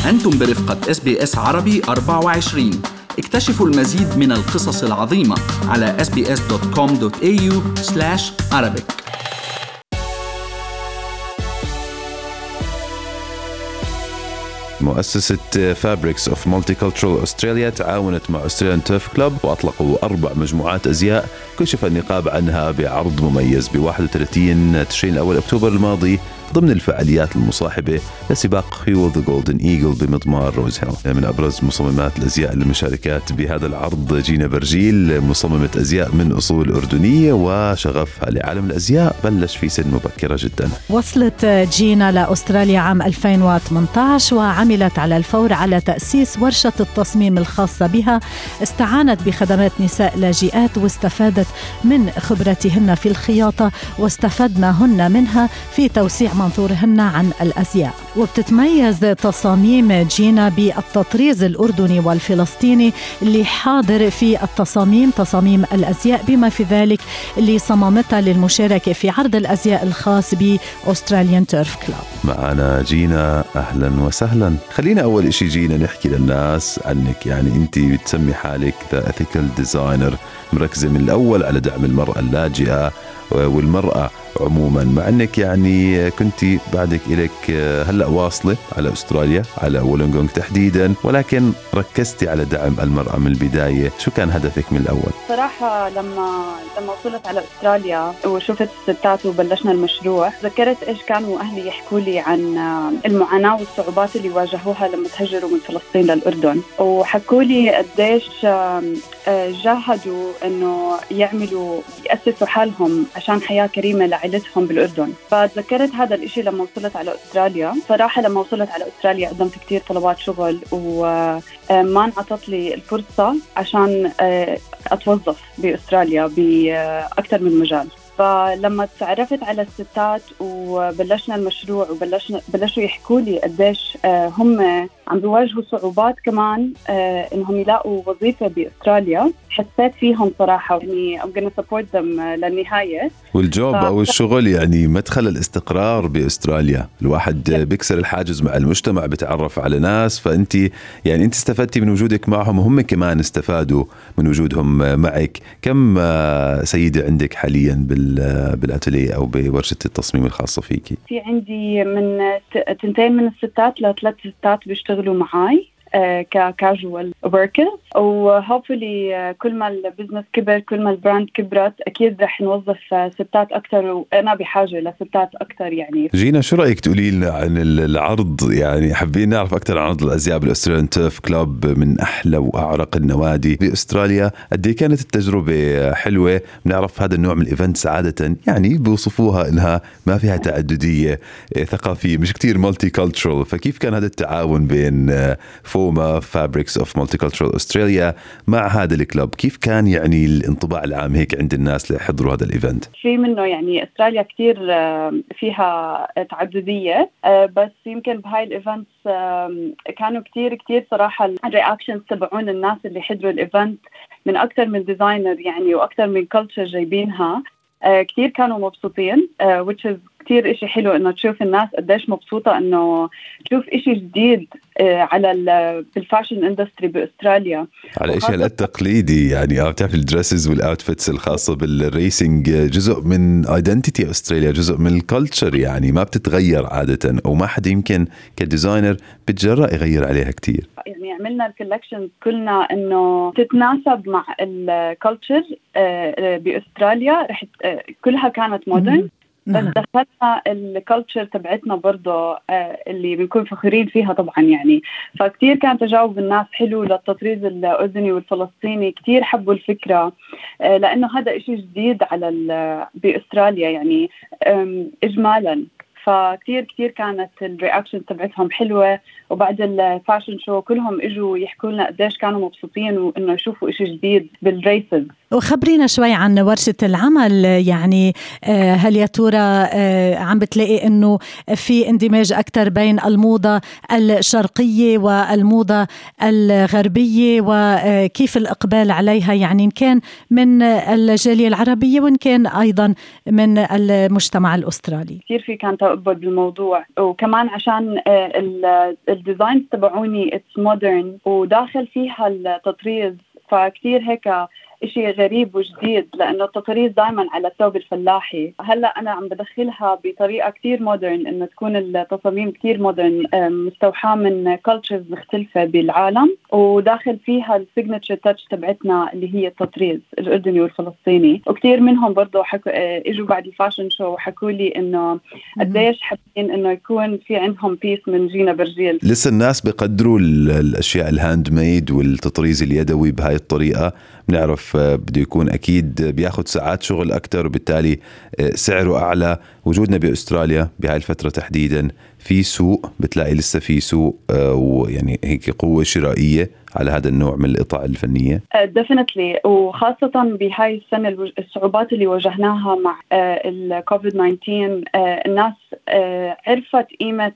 أنتم برفقة SBS عربي 24. اكتشفوا المزيد من القصص العظيمة على sbs.com.au/arabic. مؤسسة فابريكس اوف مالتيكالتشرال أستراليا تعاونت مع أستراليان تيرف كلوب وأطلقوا 4 مجموعات أزياء كشف النقاب عنها بعرض مميز ب31 تشرين الأول أكتوبر الماضي ضمن الفعاليات المصاحبة لسباق هيو ذا جولدن إيجل بمضمار روز هيل. من أبرز مصممات الأزياء المشاركات بهذا العرض جينا برجيل، مصممة أزياء من أصول أردنية وشغفها لعالم الأزياء بلش في سن مبكرة جدا. وصلت جينا لأستراليا عام 2018 وعملت على الفور على تأسيس ورشة التصميم الخاصة بها. استعانت بخدمات نساء لاجئات واستفادت من خبرتهن في الخياطة واستفدناهن منها في توسيع منظورهن عن الأزياء. وبتتميز تصاميم جينا بالتطريز الأردني والفلسطيني اللي حاضر في تصاميم الأزياء، بما في ذلك اللي صممتها للمشاركة في عرض الأزياء الخاص بأستراليان تيرف كلوب. معنا جينا، أهلا وسهلا. خلينا أول إشي جينا نحكي للناس عنك، يعني أنت بتسمي حالك The Ethical Designer، مركزة من الأول على دعم المرأة اللاجئة والمرأة عموما، مع أنك يعني كنتي بعدك إليك هلأ واصلة على أستراليا على وولونغونغ تحديدا، ولكن ركزتي على دعم المرأة من البداية. شو كان هدفك من الأول؟ صراحة لما وصلت على أستراليا وشفت الستات وبلشنا المشروع، ذكرت إيش كانوا أهلي يحكوا لي عن المعاناة والصعوبات اللي واجهوها لما تهجروا من فلسطين للأردن، وحكوا لي قديش جاهدوا إنه يأسسوا حالهم عشان حياة كريمة لعائلتهم بالأردن. فتذكرت هذا الإشي لما وصلت على أستراليا. صراحة لما وصلت على أستراليا قدمت كتير طلبات شغل وما انعطت لي الفرصة عشان أتوظف بأستراليا بأكثر من مجال. فلما تعرفت على الستات وبلشنا المشروع بلشوا يحكوا لي قديش هم عم بيواجهوا صعوبات كمان إنهم يلاقوا وظيفة بأستراليا، حسيت فيهم صراحة يعني I'm gonna support them للنهاية. والجوب أو الشغل يعني مدخل الاستقرار بأستراليا، الواحد بيكسر الحاجز مع المجتمع، بتعرف على ناس، فأنت يعني أنت استفدتي من وجودك معهم وهم كمان استفادوا من وجودهم معك. كم سيدة عندك حاليا بالأتليه أو بورشة التصميم الخاصة فيكي؟ في عندي من 2 من الستات ل3 ستات بيشتغلوا معاي ككاجوال وركرز، وهوبفلي كل ما البزنس كبر كل ما البراند كبرت أكيد رح نوظف ستات أكتر، وأنا بحاجة لستات أكتر. يعني جينا، شو رأيك تقولي لنا عن العرض؟ يعني حابين نعرف أكتر عن عرض الأزياء بالأستراليان تيرف كلوب، من أحلى وأعرق النوادي بأستراليا. قد إيه كانت التجربة حلوة؟ بنعرف هذا النوع من الإيفنتس عادة يعني بيوصفوها إنها ما فيها تعددية ثقافية، مش كتير مالتي كالتشرال، فكيف كان هذا التعاون بين فوما فابريكس اوف مالتيكالتشرال أستراليا مع هذا الكلوب؟ كيف كان يعني الانطباع العام هيك عند الناس اللي حضروا هذا الايفنت؟ في منه يعني استراليا كتير فيها تعددية، بس يمكن بهاي الايفنت كانوا كتير صراحة الرياكشنز تبعون الناس اللي حضروا الايفنت من أكتر من ديزاينر يعني وأكتر من كلتشر جايبينها، كتير كانوا مبسوطين، which is كتير إشي حلو إنه تشوف الناس قديش مبسوطة إنه تشوف إشي جديد على بالفاشن اندستري بأستراليا، على إشي التقليدي. يعني بتعرف الدريسز والأوتفيتس الخاصة بالريسينج جزء من ايدنتيتي أستراليا، جزء من الكالتشر، يعني ما بتتغير عادة، وما حد يمكن كديزاينر بتجرأ يغير عليها كتير. يعني عملنا الكولكشنز كلنا إنه تتناسب مع الكالتشر بأستراليا، كلها كانت مودرن، بس دخلنا الكالتشر تبعتنا برضه اللي بنكون فخورين فيها طبعا يعني. فكتير كان تجاوب الناس حلو للتطريز الأردني والفلسطيني، كتير حبوا الفكرة لأنه هذا إشي جديد على بأستراليا يعني إجمالا. فكتير كانت الرياكشن تبعتهم حلوة، وبعد الفاشن شو كلهم اجوا يحكوا لنا قديش كانوا مبسوطين وإنه يشوفوا إشي جديد بالريسز وخبرينا شوي عن ورشة العمل، يعني هل يا ترى عم بتلاقي إنه في اندماج أكتر بين الموضة الشرقية والموضة الغربية، وكيف الإقبال عليها يعني إن كان من الجالية العربية وإن كان أيضا من المجتمع الأسترالي؟ كثير في كان تقبل بالموضوع، وكمان عشان الديزاينز تبعوني it's modern وداخل فيها التطريز، فكتير هيك إشي غريب وجديد، لأنه التطريز دايما على الثوب الفلاحي. هلأ أنا عم بدخلها بطريقة كتير مودرن، إنه تكون التصاميم كتير مودرن مستوحاة من كولتشرز مختلفة بالعالم، وداخل فيها السيجنتشر تاتش تبعتنا اللي هي التطريز الأردني والفلسطيني. وكتير منهم برضو إجوا بعد الفاشن شو وحكوا لي إنه قديش حابين إنه يكون في عندهم بيس من جينا برجيل. لسه الناس بيقدروا الأشياء الهاند ميد والتطريز اليدوي بهاي الطريقة. بنعرف بده يكون أكيد بياخد ساعات شغل أكتر، وبالتالي سعره أعلى. وجودنا بأستراليا بهاي الفترة تحديدا في سوق، بتلاقي لسه في سوق ويعني هيك قوة شرائية على هذا النوع من القطع الفنية. definitely، وخاصة بهاي السنة الصعوبات اللي واجهناها مع الكوفيد 19، الناس عرفت قيمة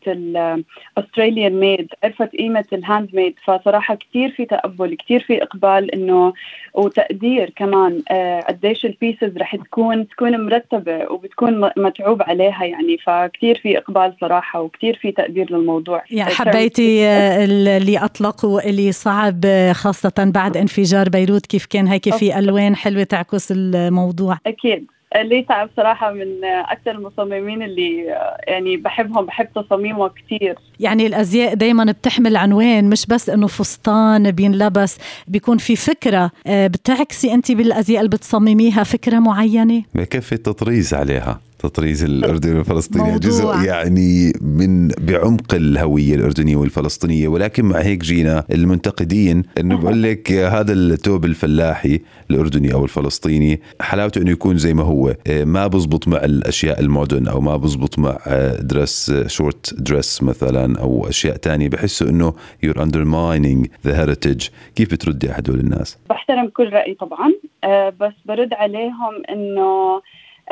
الأستراليان ميد، عرفت قيمة الهاند ميد. فصراحة كتير في تقبل، كتير في إقبال إنه وتقدير كمان قديش البيسز رح تكون مرتبة وبتكون متعوب عليها يعني. فكتير في إقبال صراحة وكتير في تقدير للموضوع. يعني حبيتي اللي أطلقوا اللي صعب خاصة بعد انفجار بيروت، كيف كان هيك في ألوان حلوة تعكس الموضوع؟ أكيد اللي تعب صراحة من أكثر المصممين اللي يعني بحبهم، بحب تصاميمه كتير. يعني الأزياء دايما بتحمل عنوان، مش بس إنه فستان بينلبس، بيكون في فكرة بتعكسي أنت بالأزياء اللي بتصمميها فكرة معينة. بكفي التطريز عليها، تطريز الأردن والفلسطينية جزء يعني من بعمق الهوية الأردنية والفلسطينية. ولكن مع هيك جينا المنتقدين إنه بقول لك هذا الثوب الفلاحي الأردني أو الفلسطيني حلاوته إنه يكون زي ما هو، ما بزبط مع الأشياء المودرن أو ما بزبط مع درس شورت درس مثلا أو أشياء تانية. بحسوا إنه you're undermining the heritage. كيف بتردي أحد الناس؟ بحترم كل رأي طبعا، بس برد عليهم إنه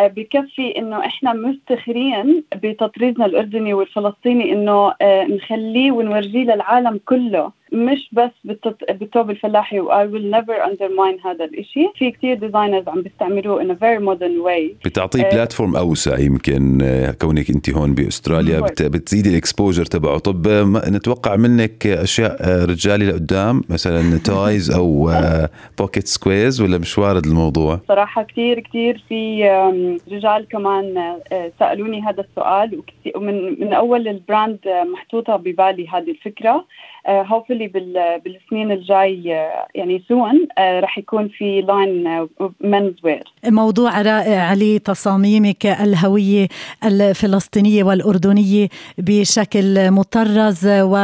بكفي إنه إحنا مفتخرين بتطريزنا الأردني والفلسطيني، إنه نخليه ونورجيه للعالم كله، مش بس بالثوب الفلاحي. و I will never undermine هذا الإشي. في كتير ديزاينرز عم بيستعملوه in a very modern way. بتعطيه بلاتفورم أوسع يمكن، كونك أنت هون بأستراليا بتزيد الإكسبوجر تبعه. طب نتوقع منك أشياء رجالي لقدام مثلا تايز أو بوكيت سكويز، ولا مش وارد الموضوع؟ صراحة كتير في رجال كمان سألوني هذا السؤال، ومن أول البراند محطوطة ببالي هذه الفكرة. hopefully بالسنين الجاي يعني soon رح يكون في لاين men's wear. موضوع رائع لتصاميمك الهوية الفلسطينية والأردنية بشكل مطرز،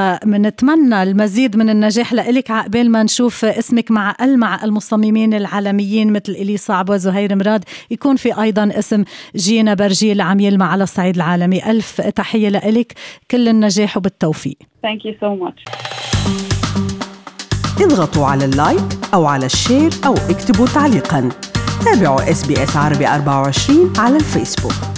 ومنتمنى المزيد من النجاح لإلك عقبال ما نشوف اسمك مع المصممين العالميين مثل إلي صعب وزهير مراد، يكون في أيضا اسم جينا برجيل عم يلمع على الصعيد العالمي. ألف تحية لإلك، كل النجاح وبالتوفيق. Thank you so much. اضغطوا على اللايك أو على الشير أو اكتبوا تعليقاً. تابعوا SBS عربي 24 على الفيسبوك.